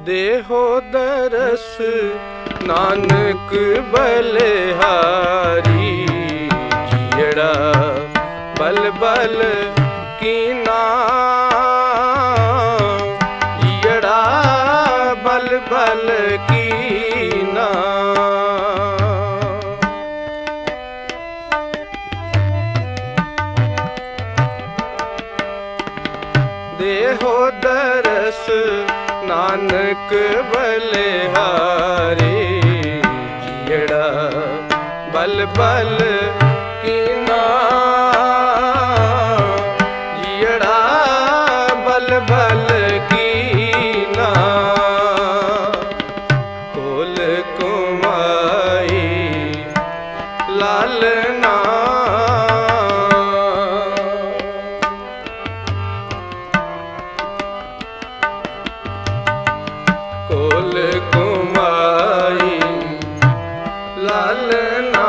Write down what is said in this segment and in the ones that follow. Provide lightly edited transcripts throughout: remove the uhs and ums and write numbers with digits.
देहो दरस नानक बलिहारी, जियड़ा बल बल कीना, जियड़ा बल बल कीना। देहो दरस नानक बलिहारी, जियड़ा बल बल कीना, जियड़ा बल बल कीना। कोल कुमाई लालना, कोल कुमाई लालना,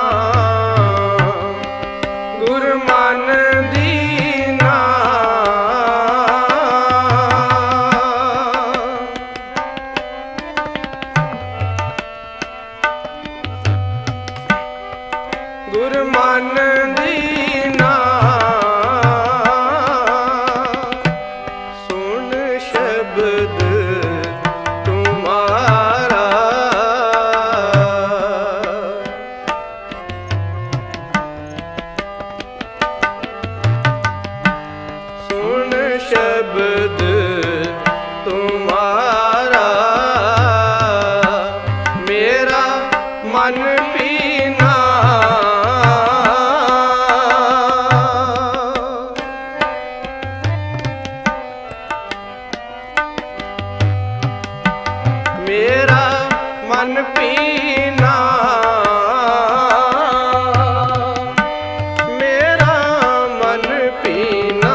गुरमान दीना। गुरमान दीना, सुन शब्द तुम्हारा। सुन शब्द तुम्हारा, मेरा मन पीना। मेरा मन पीना, मेरा मन पीना,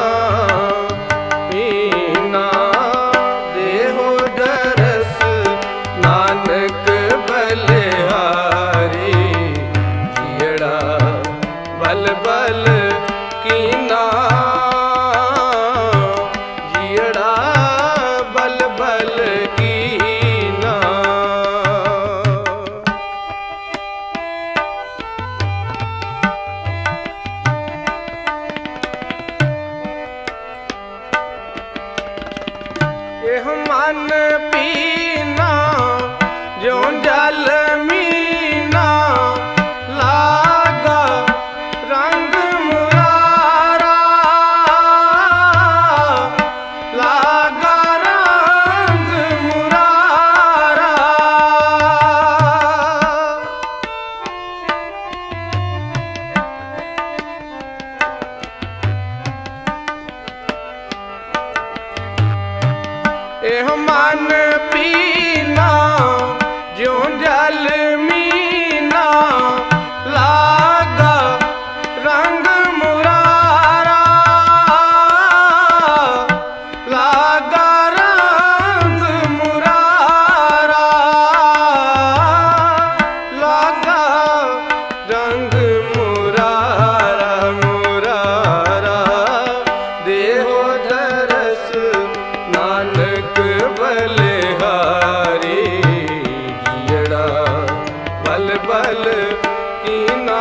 पीना। देहो दरस नानक बलिहारी, जियड़ा बल बल कीना, जियड़ा बल बल कीना। एह मन पीना ज्यों जल मीना, लागा रंग मुरारा, लागा रंग मुरारा। एह मन पीना ज्यों जल मीना, लागा रंग मुरारा, लागा रंग मुरारा, लागा रंग मुरारा, मुरारा। देहो दरस नानक बलिहारी, जियड़ा बल बल कीना,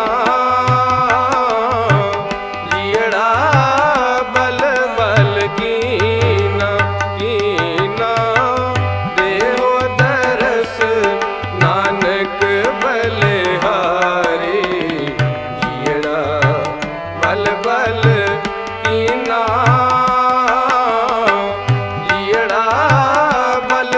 जियड़ा बल बल कीना, कीना। देहो दरस नानक बलिहारी, जियड़ा बल बल कीना, जियड़ा बल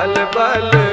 ਬਲ ਬਲ